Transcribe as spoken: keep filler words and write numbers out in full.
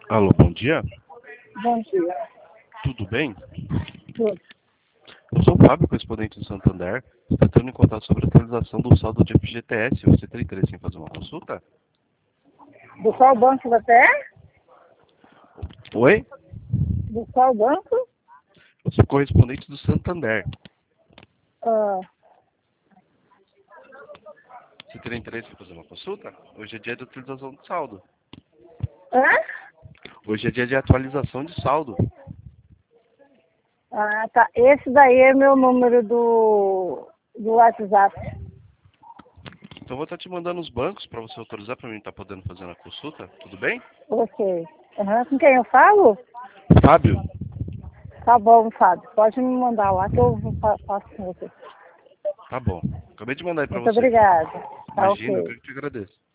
Alô, bom dia. Bom dia. Tudo bem? Tudo. Eu sou o Fábio, correspondente do Santander. Estou entrando em contato sobre a atualização do saldo de F G T S. Você tem interesse em fazer uma consulta? Do qual banco você é? Oi? Do qual banco? Eu sou correspondente do Santander. Ah, Você teria interesse em fazer uma consulta? Hoje é dia de atualização do saldo. hã? Hoje é dia de atualização de saldo. Ah, tá. Esse daí é meu número do, do WhatsApp. Então eu vou estar te mandando os bancos para você autorizar para mim estar podendo fazer a consulta. Tudo bem? Ok. Aham. Com quem eu falo? Fábio? Tá bom, Fábio. Pode me mandar lá que eu fa- faço com você. Tá bom. Acabei de mandar aí para Muito você. obrigada. Tá Imagina, eu ok. que te agradeço.